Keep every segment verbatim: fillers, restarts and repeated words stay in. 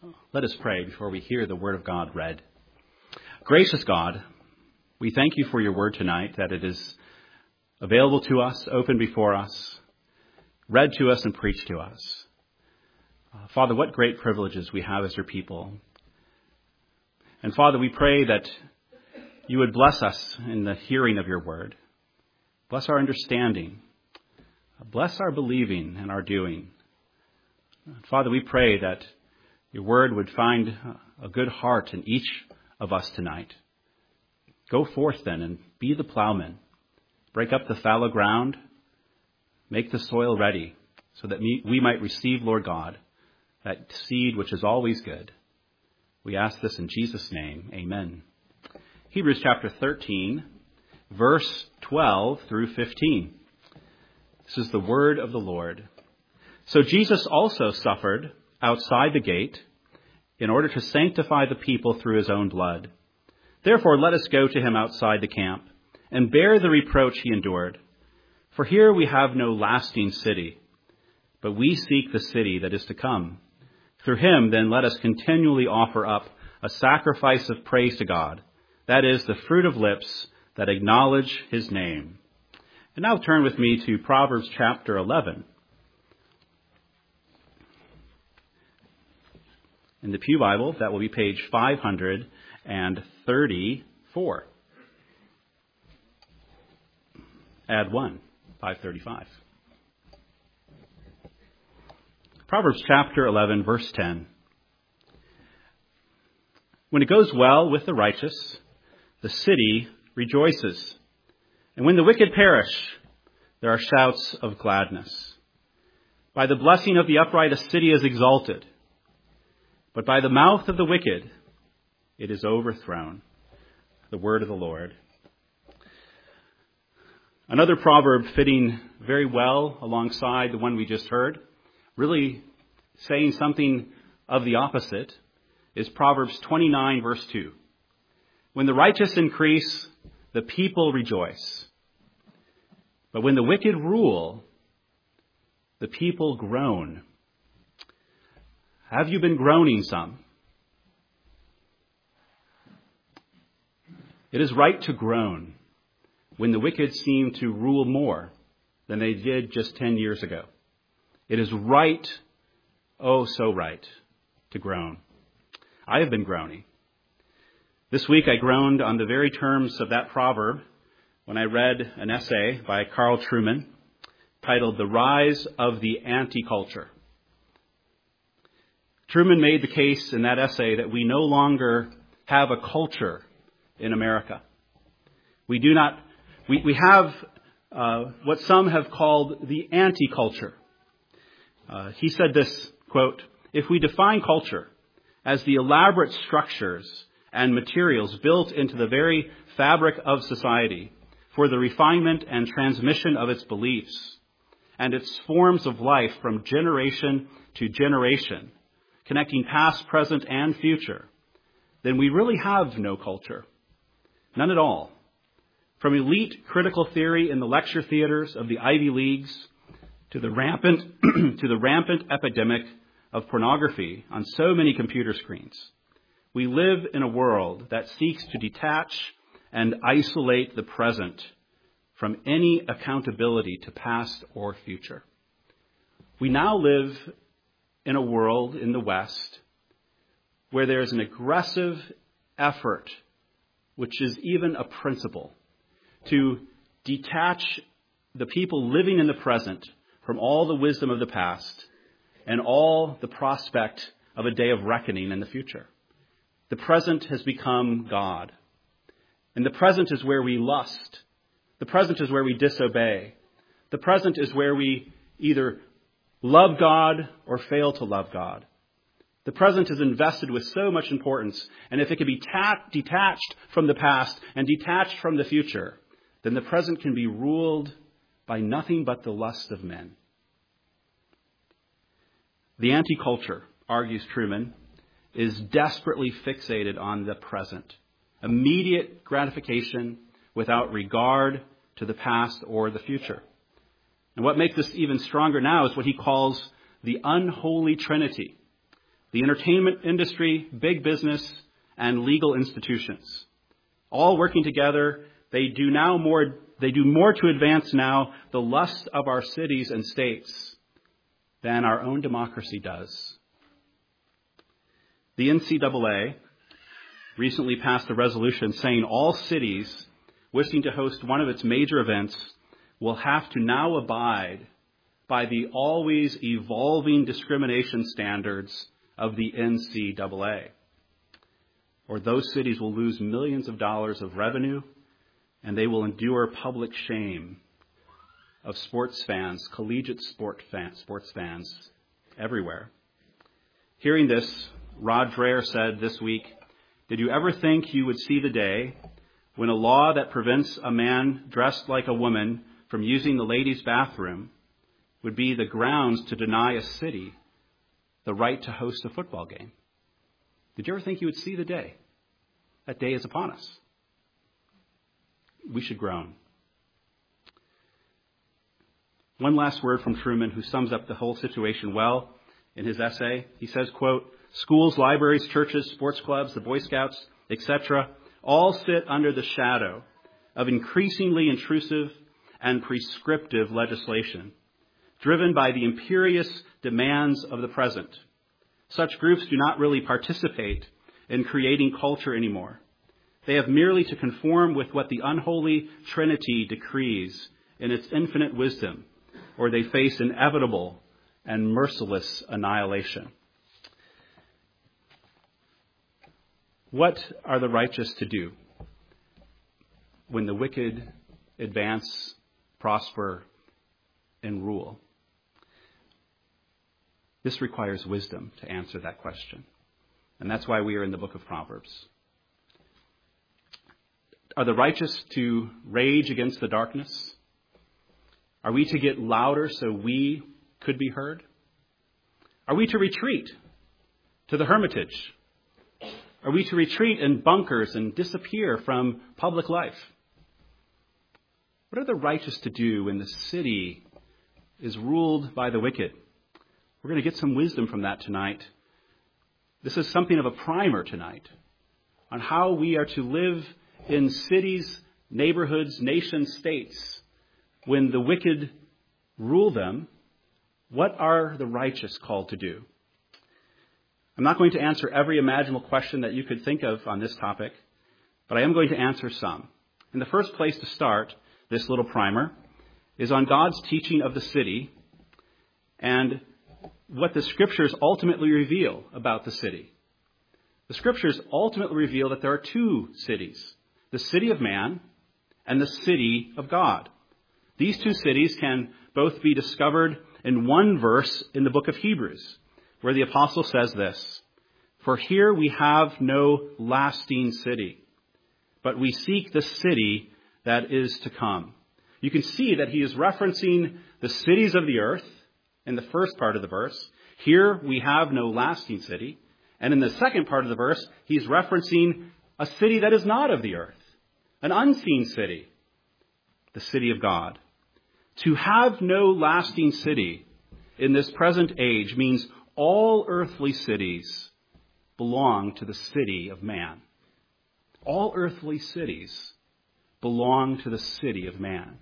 Let us pray before we hear the word of God read. Gracious God, we thank you for your word tonight, that it is available to us, open before us, read to us and preached to us. Uh, Father, what great privileges we have as your people. And Father, we pray that you would bless us in the hearing of your word. Bless our understanding. Bless our believing and our doing. Father, we pray that your word would find a good heart in each of us tonight. Go forth then and be the plowman. Break up the fallow ground. Make the soil ready so that we might receive, Lord God, that seed which is always good. We ask this in Jesus' name. Amen. Hebrews chapter thirteen, verse twelve through fifteen. This is the word of the Lord. So Jesus also suffered outside the gate in order to sanctify the people through his own blood. Therefore, let us go to him outside the camp and bear the reproach he endured. For here we have no lasting city, but we seek the city that is to come. Through him, then, let us continually offer up a sacrifice of praise to God, that is, the fruit of lips that acknowledge his name. And now turn with me to Proverbs chapter eleven. In the Pew Bible, that will be page five hundred thirty-four. Add one, five thirty-five. Proverbs chapter eleven, verse ten. When it goes well with the righteous, the city rejoices. And when the wicked perish, there are shouts of gladness. By the blessing of the upright, a city is exalted. But by the mouth of the wicked, it is overthrown. The word of the Lord. Another proverb fitting very well alongside the one we just heard, really saying something of the opposite, is Proverbs twenty-nine, verse two. When the righteous increase, the people rejoice. But when the wicked rule, the people groan. Have you been groaning some? It is right to groan when the wicked seem to rule more than they did just ten years ago. It is right, oh so right, to groan. I have been groaning. This week I groaned on the very terms of that proverb when I read an essay by Carl Trueman titled The Rise of the Anti-Culture. Truman made the case in that essay that we no longer have a culture in America. We do not, we, we have uh, what some have called the anti-culture. Uh, he said this, quote, "If we define culture as the elaborate structures and materials built into the very fabric of society for the refinement and transmission of its beliefs and its forms of life from generation to generation, connecting past, present, and future, then we really have no culture. None at all. From elite critical theory in the lecture theaters of the Ivy Leagues to the rampant to the rampant epidemic of pornography on so many computer screens, we live in a world that seeks to detach and isolate the present from any accountability to past or future. We now live in a world in the West where there is an aggressive effort, which is even a principle, to detach the people living in the present from all the wisdom of the past and all the prospect of a day of reckoning in the future. The present has become God. And the present is where we lust. The present is where we disobey. The present is where we either love God or fail to love God. The present is invested with so much importance, and if it can be ta- detached from the past and detached from the future, then the present can be ruled by nothing but the lust of men. The anti-culture, argues Trueman, is desperately fixated on the present. Immediate gratification without regard to the past or the future. And what makes this even stronger now is what he calls the unholy trinity. the entertainment industry, big business, and legal institutions. All working together, they do now more, they do more to advance now the lust of our cities and states than our own democracy does. The N C double A recently passed a resolution saying all cities wishing to host one of its major events will have to now abide by the always evolving discrimination standards of the N C double A. Or those cities will lose millions of dollars of revenue, and they will endure public shame of sports fans, collegiate sport fans, sports fans everywhere. Hearing this, Rod Dreher said this week, "Did you ever think you would see the day when a law that prevents a man dressed like a woman from using the ladies' bathroom would be the grounds to deny a city the right to host a football game?" Did you ever think you would see the day? That day is upon us. We should groan. One last word from Truman, who sums up the whole situation well in his essay. He says, quote, "Schools, libraries, churches, sports clubs, the Boy Scouts, et cetera, all sit under the shadow of increasingly intrusive and prescriptive legislation, driven by the imperious demands of the present. Such groups do not really participate in creating culture anymore. They have merely to conform with what the unholy Trinity decrees in its infinite wisdom, or they face inevitable and merciless annihilation." What are the righteous to do when the wicked advance, prosper, and rule? This requires wisdom to answer that question. And that's why we are in the book of Proverbs. Are the righteous to rage against the darkness? Are we to get louder so we could be heard? Are we to retreat to the hermitage? Are we to retreat in bunkers and disappear from public life? What are the righteous to do when the city is ruled by the wicked? We're going to get some wisdom from that tonight. This is something of a primer tonight on how we are to live in cities, neighborhoods, nations, states. When the wicked rule them, what are the righteous called to do? I'm not going to answer every imaginable question that you could think of on this topic, but I am going to answer some. And the first place to start this little primer is on God's teaching of the city and what the Scriptures ultimately reveal about the city. The Scriptures ultimately reveal that there are two cities, the city of man and the city of God. These two cities can both be discovered in one verse in the book of Hebrews, where the apostle says this, "For here we have no lasting city, but we seek the city that is to come." You can see that he is referencing the cities of the earth in the first part of the verse. Here we have no lasting city. And in the second part of the verse, he's referencing a city that is not of the earth, an unseen city, the city of God. To have no lasting city in this present age means all earthly cities belong to the city of man. All earthly cities belong to the city of man.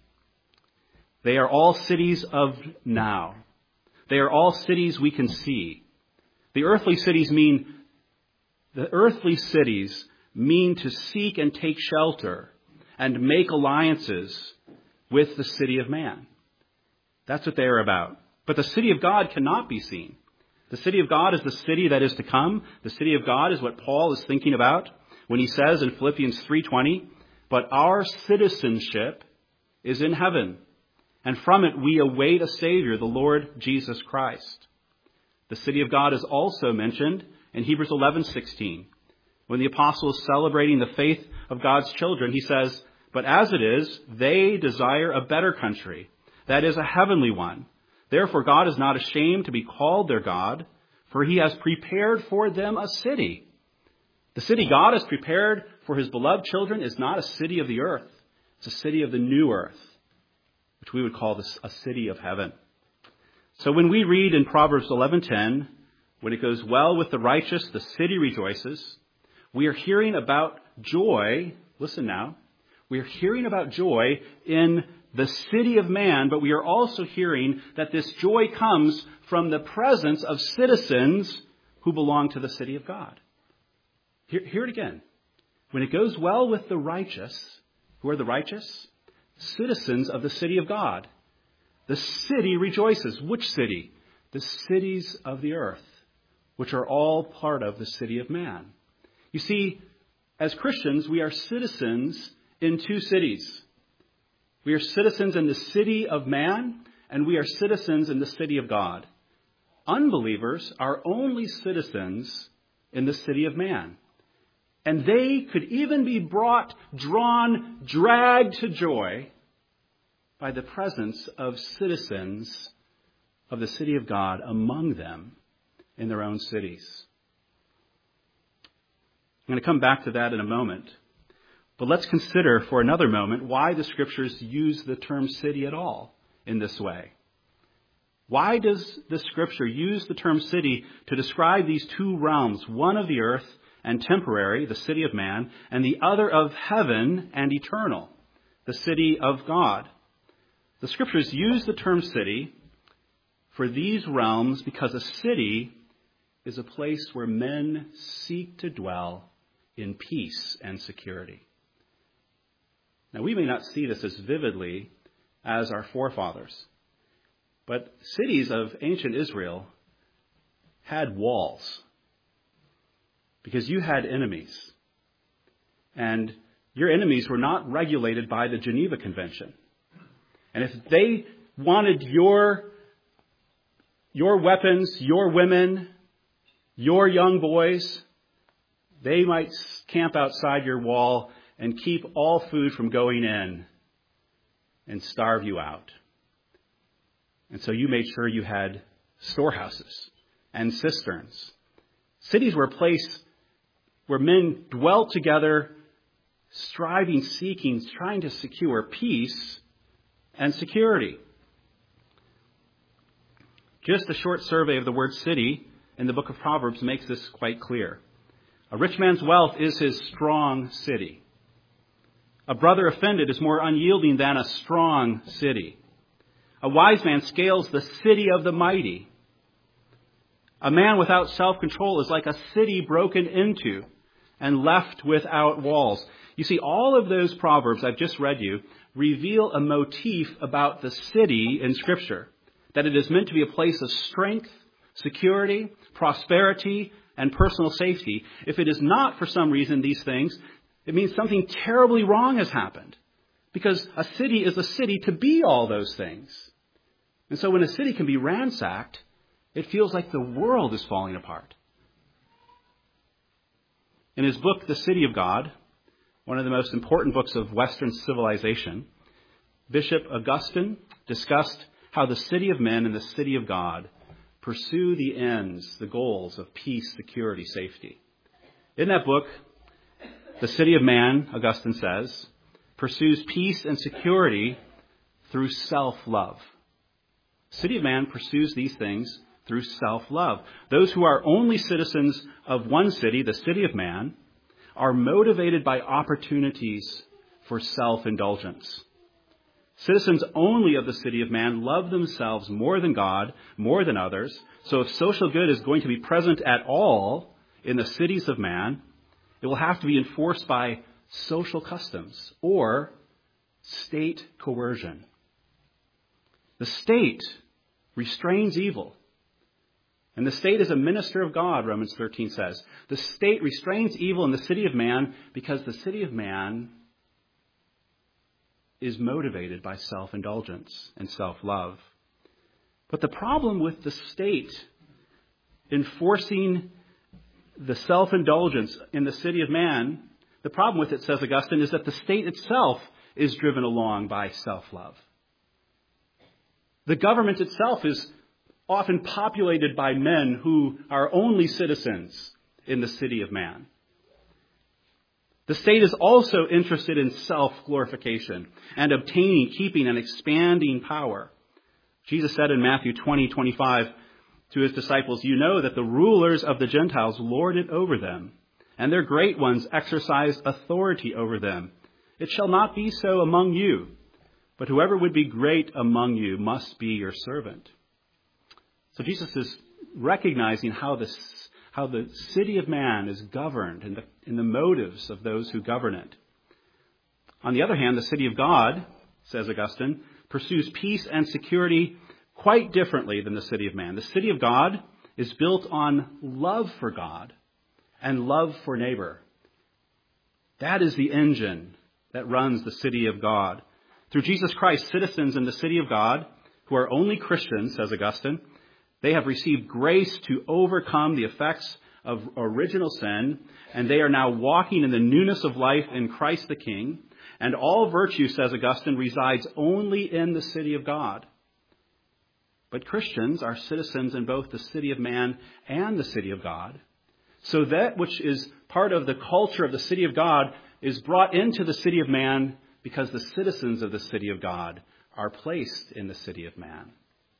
They are all cities of now. They are all cities we can see. The earthly cities mean, the earthly cities mean to seek and take shelter and make alliances with the city of man. That's what they are about. But the city of God cannot be seen. The city of God is the city that is to come. The city of God is what Paul is thinking about when he says in Philippians three twenty, "But our citizenship is in heaven, and from it we await a Savior, the Lord Jesus Christ." The city of God is also mentioned in Hebrews eleven sixteen. When the apostle is celebrating the faith of God's children, he says, "But as it is, they desire a better country, that is a heavenly one. Therefore God is not ashamed to be called their God, for he has prepared for them a city." The city God has prepared for his beloved children is not a city of the earth. It's a city of the new earth, which we would call this a city of heaven. So when we read in Proverbs eleven ten, When it goes well with the righteous, the city rejoices. We are hearing about joy. Listen now. We are hearing about joy in the city of man, but we are also hearing that this joy comes from the presence of citizens who belong to the city of God. Hear, hear it again. When it goes well with the righteous, who are the righteous? Citizens of the city of God. The city rejoices. Which city? The cities of the earth, which are all part of the city of man. You see, as Christians, we are citizens in two cities. We are citizens in the city of man, and we are citizens in the city of God. Unbelievers are only citizens in the city of man. And they could even be brought, drawn, dragged to joy by the presence of citizens of the city of God among them in their own cities. I'm going to come back to that in a moment. But let's consider for another moment why the Scriptures use the term city at all in this way. Why does the Scripture use the term city to describe these two realms, one of the earth and temporary, the city of man, and the other of heaven and eternal, the city of God? The Scriptures use the term city for these realms because a city is a place where men seek to dwell in peace and security. Now, we may not see this as vividly as our forefathers, but cities of ancient Israel had walls because you had enemies. And your enemies were not regulated by the Geneva Convention. And if they wanted your, your weapons, your women, your young boys, they might camp outside your wall and keep all food from going in and starve you out. And so you made sure you had storehouses and cisterns. Cities were a place where men dwelt together, striving, seeking, trying to secure peace and security. Just a short survey of the word city in the book of Proverbs makes this quite clear. A rich man's wealth is his strong city. A brother offended is more unyielding than a strong city. A wise man scales the city of the mighty. A man without self-control is like a city broken into and left without walls. You see, all of those proverbs I've just read you reveal a motif about the city in Scripture, that it is meant to be a place of strength, security, prosperity, and personal safety. If it is not for some reason these things, it means something terribly wrong has happened. Because a city is a city to be all those things. And so when a city can be ransacked, it feels like the world is falling apart. In his book, The City of God, one of the most important books of Western civilization, Bishop Augustine discussed how the city of men and the city of God pursue the ends, the goals of peace, security, safety. In that book, the city of man, Augustine says, pursues peace and security through self-love. The city of man pursues these things through self-love. Those who are only citizens of one city, the city of man, are motivated by opportunities for self-indulgence. Citizens only of the city of man love themselves more than God, more than others. So if social good is going to be present at all in the cities of man, it will have to be enforced by social customs or state coercion. The state restrains evil. And the state is a minister of God, Romans thirteen says. The state restrains evil in the city of man because the city of man is motivated by self-indulgence and self-love. But the problem with the state enforcing the self-indulgence in the city of man, the problem with it, says Augustine, is that the state itself is driven along by self-love. The government itself is often populated by men who are only citizens in the city of man. The state is also interested in self-glorification and obtaining, keeping, and expanding power. Jesus said in Matthew twenty twenty-five, to his disciples, "You know that the rulers of the Gentiles lord it over them, and their great ones exercise authority over them. It shall not be so among you, but whoever would be great among you must be your servant." So Jesus is recognizing how this, how the city of man is governed and the, in the motives of those who govern it. On the other hand, the city of God, says Augustine, pursues peace and security quite differently than the city of man. The city of God is built on love for God and love for neighbor. That is the engine that runs the city of God. Through Jesus Christ, citizens in the city of God, who are only Christians, says Augustine, they have received grace to overcome the effects of original sin, and they are now walking in the newness of life in Christ the King. And all virtue, says Augustine, resides only in the city of God. But Christians are citizens in both the city of man and the city of God. So that which is part of the culture of the city of God is brought into the city of man because the citizens of the city of God are placed in the city of man.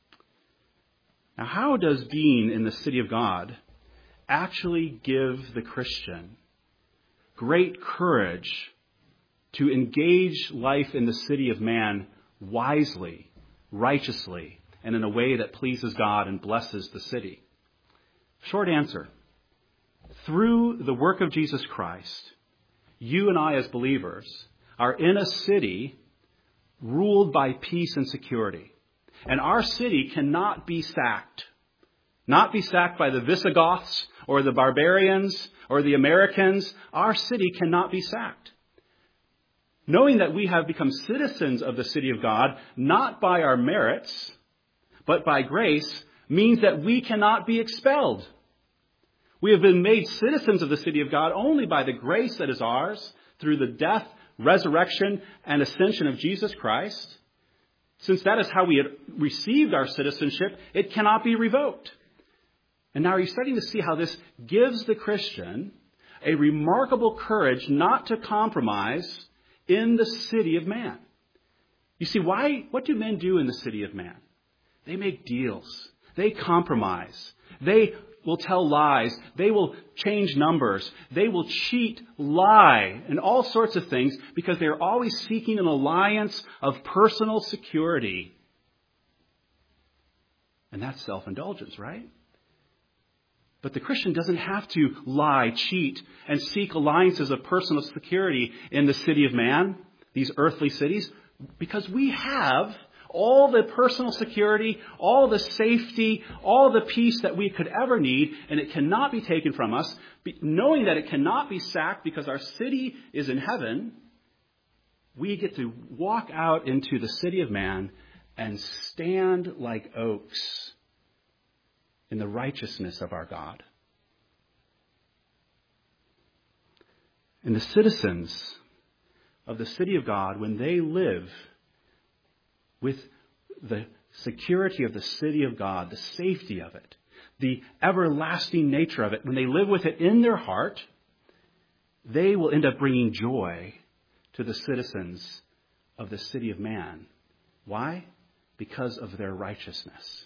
Now, how does being in the city of God actually give the Christian great courage to engage life in the city of man wisely, righteously, and in a way that pleases God and blesses the city? Short answer. Through the work of Jesus Christ, you and I as believers are in a city ruled by peace and security. And our city cannot be sacked. Not be sacked by the Visigoths or the barbarians or the Americans. Our city cannot be sacked. Knowing that we have become citizens of the city of God, not by our merits, but by grace, means that we cannot be expelled. We have been made citizens of the city of God only by the grace that is ours through the death, resurrection, and ascension of Jesus Christ. Since that is how we had received our citizenship, it cannot be revoked. And now you're starting to see how this gives the Christian a remarkable courage not to compromise in the city of man. You see, why? What do men do in the city of man? They make deals. They compromise. They will tell lies. They will change numbers. They will cheat, lie, and all sorts of things because they're always seeking an alliance of personal security. And that's self-indulgence, right? But the Christian doesn't have to lie, cheat, and seek alliances of personal security in the city of man, these earthly cities, because we have all the personal security, all the safety, all the peace that we could ever need, and it cannot be taken from us. Knowing that it cannot be sacked because our city is in heaven, we get to walk out into the city of man and stand like oaks in the righteousness of our God. And the citizens of the city of God, when they live with the security of the city of God, the safety of it, the everlasting nature of it, when they live with it in their heart, they will end up bringing joy to the citizens of the city of man. Why? Because of their righteousness.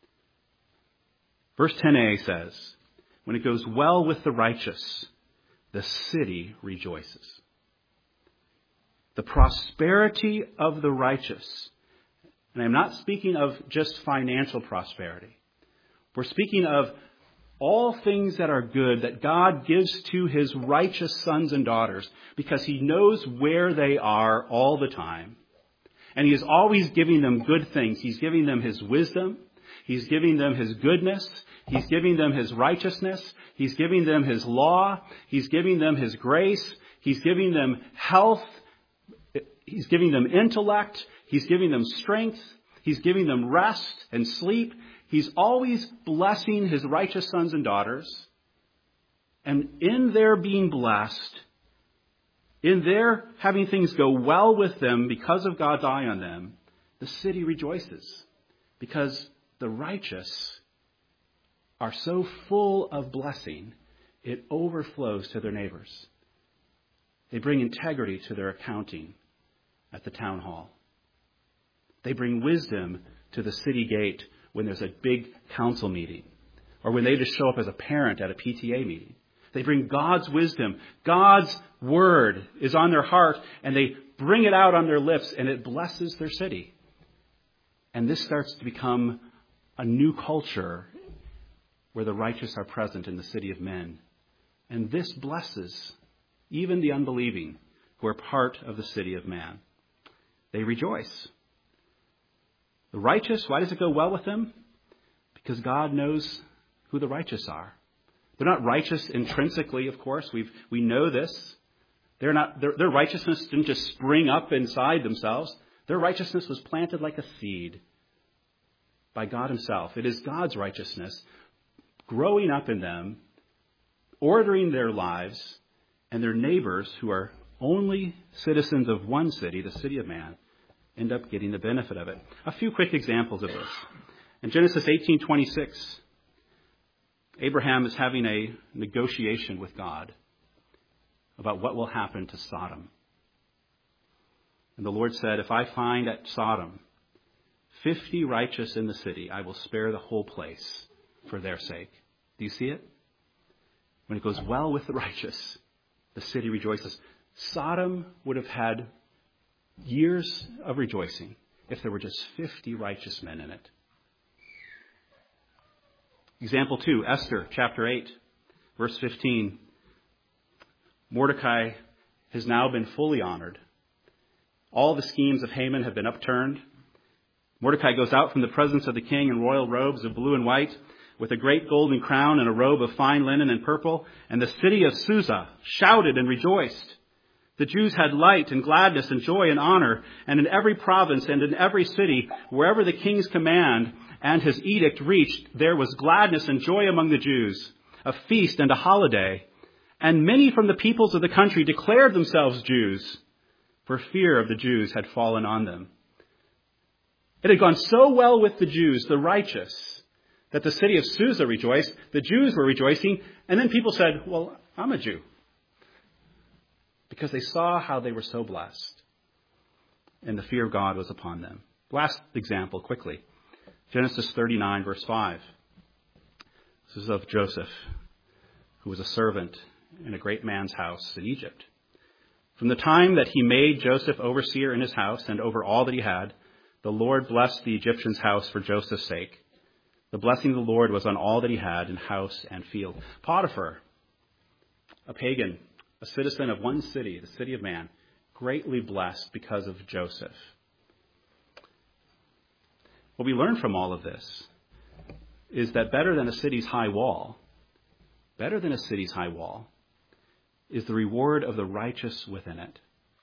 Verse ten a says, when it goes well with the righteous, the city rejoices. The prosperity of the righteous. And I'm not speaking of just financial prosperity. We're speaking of all things that are good that God gives to his righteous sons and daughters because he knows where they are all the time. And he is always giving them good things. He's giving them his wisdom. He's giving them his goodness. He's giving them his righteousness. He's giving them his law. He's giving them his grace. He's giving them health. He's giving them intellect. He's giving them strength. He's giving them rest and sleep. He's always blessing his righteous sons and daughters. And in their being blessed, in their having things go well with them because of God's eye on them, the city rejoices because the righteous are so full of blessing, it overflows to their neighbors. They bring integrity to their accounting at the town hall. They bring wisdom to the city gate when there's a big council meeting, or when they just show up as a parent at a P T A meeting. They bring God's wisdom. God's word is on their heart, and they bring it out on their lips, and it blesses their city. And this starts to become a new culture where the righteous are present in the city of men. And this blesses even the unbelieving who are part of the city of man. They rejoice. The righteous, why does it go well with them? Because God knows who the righteous are. They're not righteous intrinsically, of course. We've, we know this. They're not, their, their righteousness didn't just spring up inside themselves. Their righteousness was planted like a seed by God himself. It is God's righteousness growing up in them, ordering their lives, and their neighbors who are only citizens of one city, the city of man, end up getting the benefit of it. A few quick examples of this. In Genesis eighteen twenty-six, Abraham is having a negotiation with God about what will happen to Sodom. And the Lord said, if I find at Sodom fifty righteous in the city, I will spare the whole place for their sake. Do you see it? When it goes well with the righteous, the city rejoices. Sodom would have had years of rejoicing if there were just fifty righteous men in it. Example two, Esther chapter eight, verse fifteen. Mordecai has now been fully honored. All the schemes of Haman have been upturned. Mordecai goes out from the presence of the king in royal robes of blue and white, with a great golden crown and a robe of fine linen and purple, and the city of Susa shouted and rejoiced. The Jews had light and gladness and joy and honor, and in every province and in every city, wherever the king's command and his edict reached, there was gladness and joy among the Jews, a feast and a holiday. And many from the peoples of the country declared themselves Jews, for fear of the Jews had fallen on them. It had gone so well with the Jews, the righteous, that the city of Susa rejoiced, the Jews were rejoicing, and then people said, well, I'm a Jew. Because they saw how they were so blessed, and the fear of God was upon them. Last example, quickly. Genesis thirty-nine, verse five. This is of Joseph, who was a servant in a great man's house in Egypt. From the time that he made Joseph overseer in his house and over all that he had, the Lord blessed the Egyptian's house for Joseph's sake. The blessing of the Lord was on all that he had in house and field. Potiphar, a pagan, a citizen of one city, the city of man, greatly blessed because of Joseph. What we learn from all of this is that better than a city's high wall, better than a city's high wall, is the reward of the righteous within it.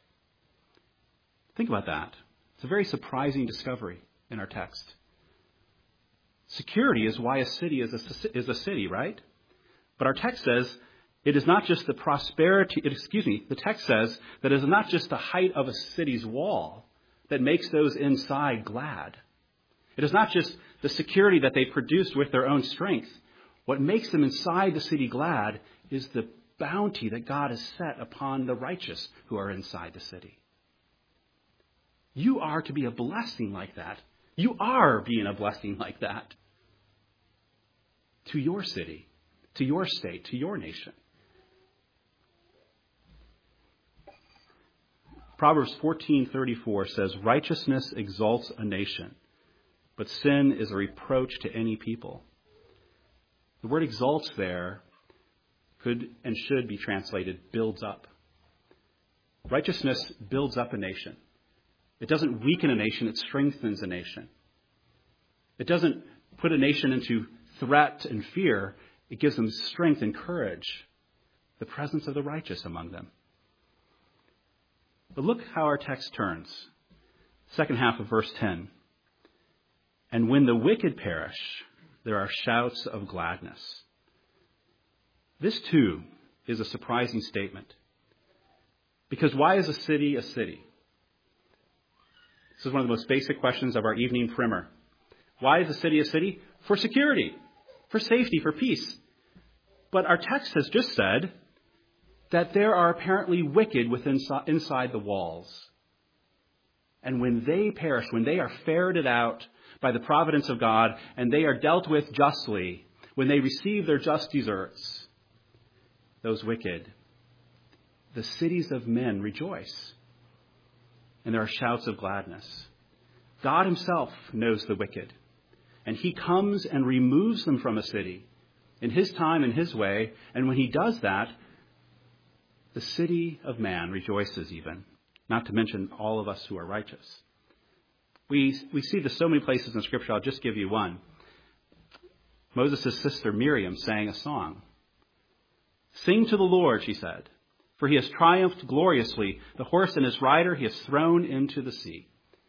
Think about that. It's a very surprising discovery in our text. Security is why a city is a, is a city, right? But our text says it is not just the prosperity, excuse me, the text says that it is not just the height of a city's wall that makes those inside glad. It is not just the security that they produced with their own strength. What makes them inside the city glad is the bounty that God has set upon the righteous who are inside the city. You are to be a blessing like that. You are being a blessing like that to your city, to your state, to your nation. Proverbs fourteen thirty-four says, righteousness exalts a nation, but sin is a reproach to any people. The word exalts there could and should be translated builds up. Righteousness builds up a nation. It doesn't weaken a nation, it strengthens a nation. It doesn't put a nation into threat and fear, it gives them strength and courage, the presence of the righteous among them. But look how our text turns. Second half of verse ten. And when the wicked perish, there are shouts of gladness. This too is a surprising statement. Because why is a city a city? This is one of the most basic questions of our evening primer. Why is a city a city? For security, for safety, for peace. But our text has just said that there are apparently wicked within inside the walls. And when they perish, when they are ferreted out, by the providence of God, and they are dealt with justly when they receive their just deserts. Those wicked, the cities of men rejoice, and there are shouts of gladness. God himself knows the wicked, and he comes and removes them from a city in his time and his way, and when he does that, the city of man rejoices even, not to mention all of us who are righteous. We, we see this so many places in Scripture. I'll just give you one. Moses' sister Miriam sang a song. "Sing to the Lord," she said, "for he has triumphed gloriously. The horse and his rider he has thrown into the sea."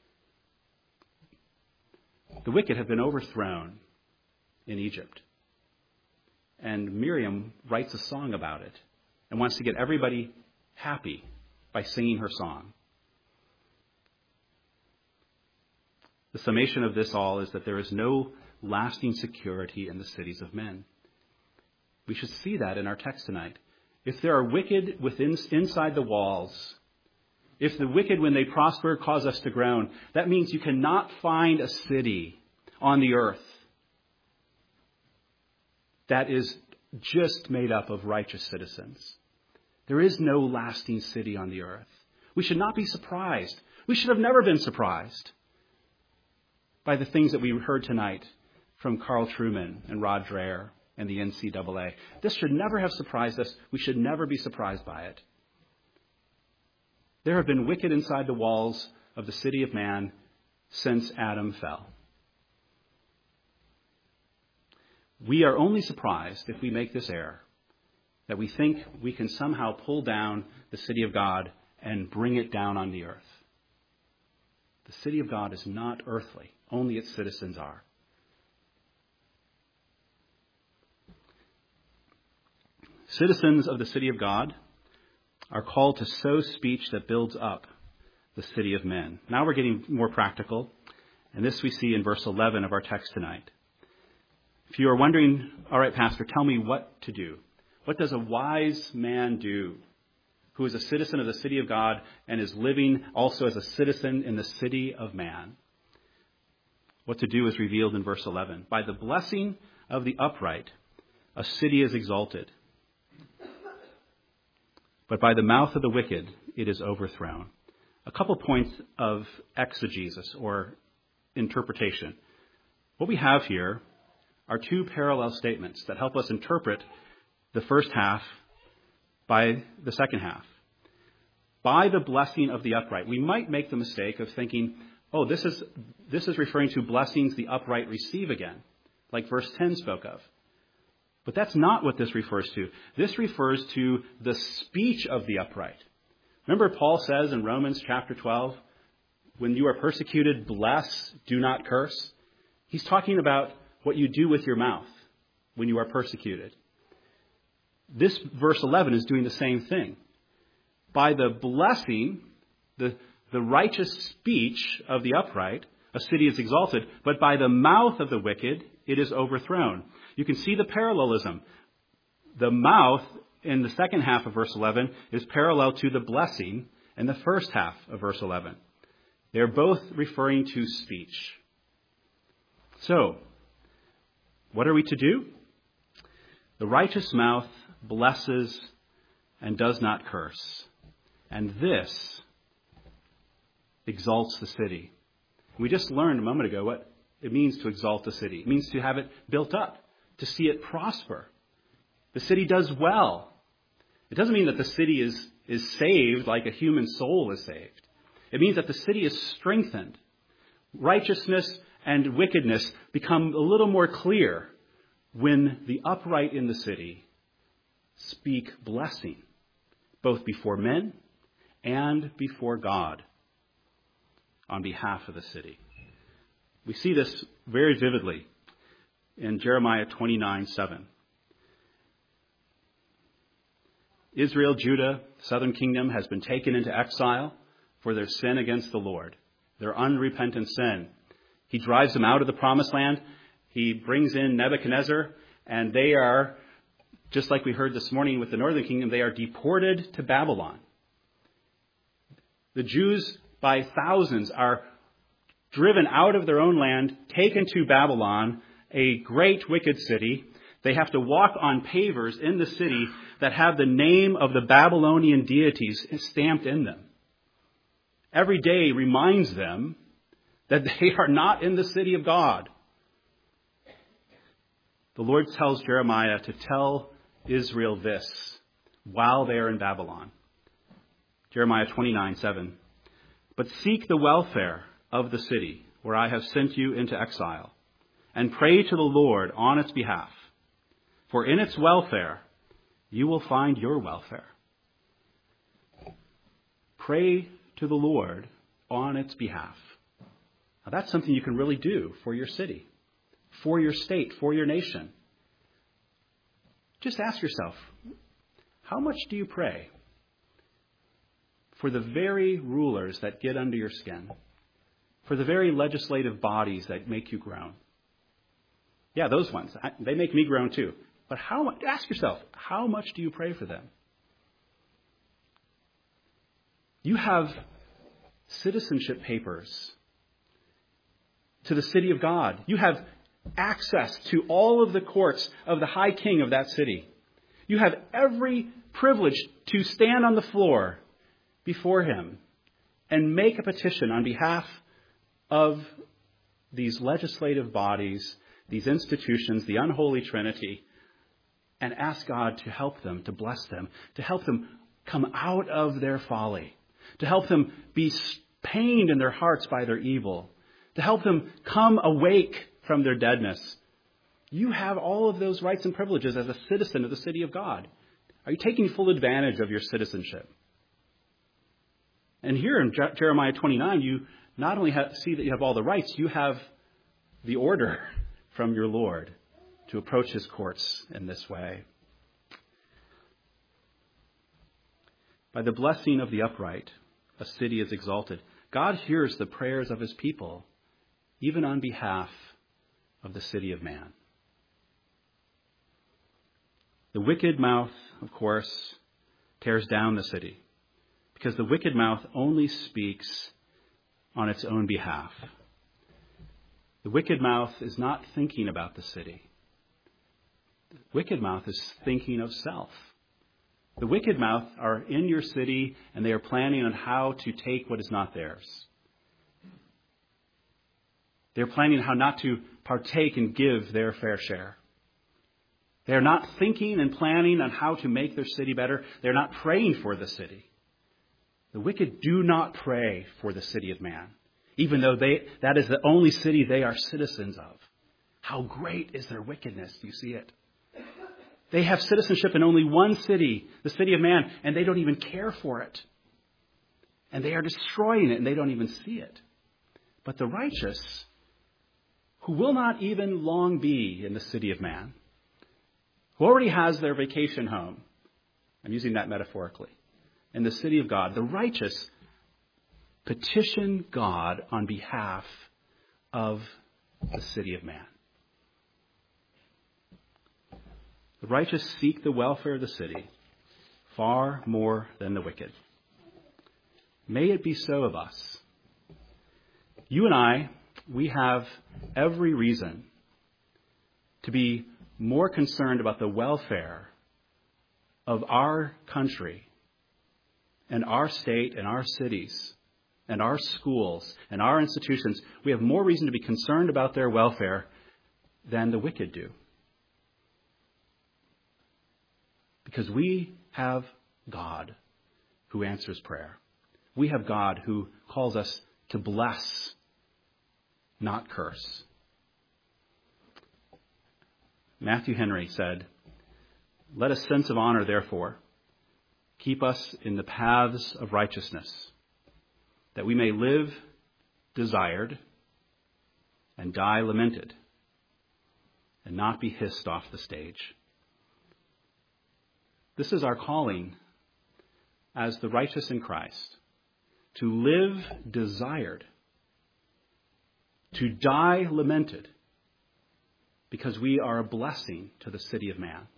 The wicked have been overthrown in Egypt. And Miriam writes a song about it and wants to get everybody happy by singing her song. The summation of this all is that there is no lasting security in the cities of men. We should see that in our text tonight. If there are wicked within, inside the walls, if the wicked, when they prosper, cause us to groan, that means you cannot find a city on the earth that is just made up of righteous citizens. There is no lasting city on the earth. We should not be surprised. We should have never been surprised by the things that we heard tonight from Carl Trueman and Rod Dreher and the N C double A. This should never have surprised us. We should never be surprised by it. There have been wicked inside the walls of the city of man since Adam fell. We are only surprised if we make this error, that we think we can somehow pull down the city of God and bring it down on the earth. The city of God is not earthly. Only its citizens are. Citizens of the city of God are called to sow speech that builds up the city of men. Now we're getting more practical, and this we see in verse eleven of our text tonight. If you are wondering, all right, Pastor, tell me what to do. What does a wise man do who is a citizen of the city of God and is living also as a citizen in the city of man? What to do is revealed in verse eleven. By the blessing of the upright, a city is exalted. But by the mouth of the wicked, it is overthrown. A couple points of exegesis or interpretation. What we have here are two parallel statements that help us interpret the first half by the second half. By the blessing of the upright. We might make the mistake of thinking, oh, this is this is referring to blessings the upright receive again, like verse ten spoke of. But that's not what this refers to. This refers to the speech of the upright. Remember, Paul says in Romans chapter twelve, when you are persecuted, bless, do not curse. He's talking about what you do with your mouth when you are persecuted. This verse eleven is doing the same thing. By the blessing, the, the righteous speech of the upright, a city is exalted, but by the mouth of the wicked, it is overthrown. You can see the parallelism. The mouth in the second half of verse eleven is parallel to the blessing in the first half of verse eleven. They're both referring to speech. So, what are we to do? The righteous mouth blesses and does not curse. And this exalts the city. We just learned a moment ago what it means to exalt the city. It means to have it built up, to see it prosper. The city does well. It doesn't mean that the city is, is saved like a human soul is saved. It means that the city is strengthened. Righteousness and wickedness become a little more clear when the upright in the city speak blessing, both before men and before God on behalf of the city. We see this very vividly in Jeremiah twenty-nine seven. Israel, Judah, southern kingdom, has been taken into exile for their sin against the Lord, their unrepentant sin. He drives them out of the promised land. He brings in Nebuchadnezzar, and they are, just like we heard this morning with the northern kingdom, they are deported to Babylon. The Jews by thousands are driven out of their own land, taken to Babylon, a great wicked city. They have to walk on pavers in the city that have the name of the Babylonian deities stamped in them. Every day reminds them that they are not in the city of God. The Lord tells Jeremiah to tell Israel this while they are in Babylon. Jeremiah twenty-nine seven. But seek the welfare of the city where I have sent you into exile, and pray to the Lord on its behalf. For in its welfare you will find your welfare. Pray to the Lord on its behalf. Now that's something you can really do for your city, for your state, for your nation. Just ask yourself, how much do you pray for the very rulers that get under your skin, for the very legislative bodies that make you groan? Yeah, those ones. They make me groan too. But how? Ask yourself, how much do you pray for them? You have citizenship papers to the city of God. You have access to all of the courts of the high king of that city. You have every privilege to stand on the floor before him and make a petition on behalf of these legislative bodies, these institutions, the unholy Trinity, and ask God to help them, to bless them, to help them come out of their folly, to help them be pained in their hearts by their evil, to help them come awake from their deadness. You have all of those rights and privileges as a citizen of the city of God. Are you taking full advantage of your citizenship? And here in Jeremiah twenty-nine, you not only have, see that you have all the rights, you have the order from your Lord to approach his courts in this way. By the blessing of the upright, a city is exalted. God hears the prayers of his people, even on behalf of the city of man. The wicked mouth, of course, tears down the city, because the wicked mouth only speaks on its own behalf. The wicked mouth is not thinking about the city. The wicked mouth is thinking of self. The wicked mouth are in your city, and they are planning on how to take what is not theirs. They're planning how not to partake and give their fair share. They're not thinking and planning on how to make their city better. They're not praying for the city. The wicked do not pray for the city of man, even though they that is the only city they are citizens of. How great is their wickedness? Do you see it? They have citizenship in only one city, the city of man, and they don't even care for it. And they are destroying it, and they don't even see it. But the righteous, who will not even long be in the city of man, who already has their vacation home, I'm using that metaphorically, in the city of God, the righteous petition God on behalf of the city of man. The righteous seek the welfare of the city far more than the wicked. May it be so of us. You and I, we have every reason to be more concerned about the welfare of our country and our state and our cities and our schools and our institutions. We have more reason to be concerned about their welfare than the wicked do. Because we have God who answers prayer. We have God who calls us to bless, not curse. Matthew Henry said, "Let a sense of honor, therefore, keep us in the paths of righteousness, that we may live desired and die lamented, and not be hissed off the stage." This is our calling as the righteous in Christ, to live desired, to die lamented, because we are a blessing to the city of man.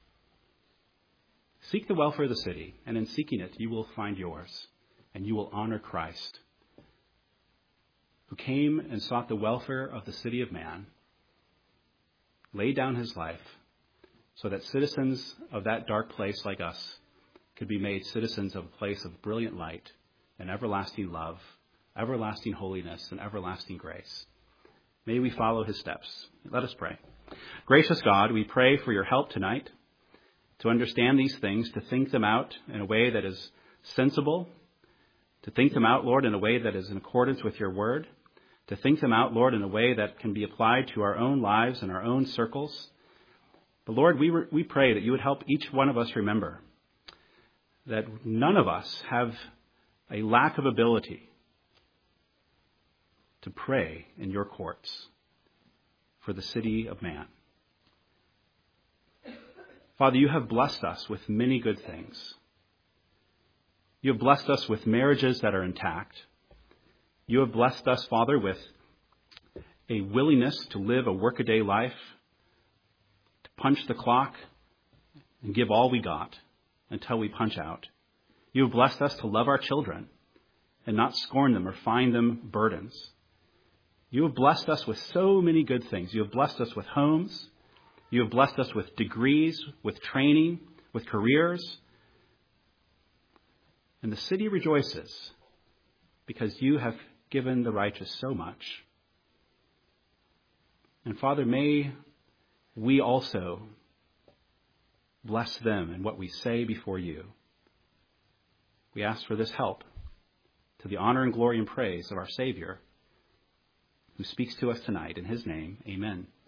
Seek the welfare of the city, and in seeking it, you will find yours, and you will honor Christ. who came and sought the welfare of the city of man, laid down his life so that citizens of that dark place like us could be made citizens of a place of brilliant light and everlasting love, everlasting holiness, and everlasting grace. May we follow his steps. Let us pray. Gracious God, we pray for your help tonight to understand these things, to think them out in a way that is sensible, to think them out, Lord, in a way that is in accordance with your word, to think them out, Lord, in a way that can be applied to our own lives and our own circles. But Lord, we, re- we pray that you would help each one of us remember that none of us have a lack of ability to pray in your courts for the city of man. Father, you have blessed us with many good things. You have blessed us with marriages that are intact. You have blessed us, Father, with a willingness to live a workaday life, to punch the clock and give all we got until we punch out. You have blessed us to love our children and not scorn them or find them burdens. You have blessed us with so many good things. You have blessed us with homes. You have blessed us with degrees, with training, with careers. And the city rejoices because you have given the righteous so much. And Father, may we also bless them in what we say before you. We ask for this help to the honor and glory and praise of our Savior, who speaks to us tonight. In his name, amen.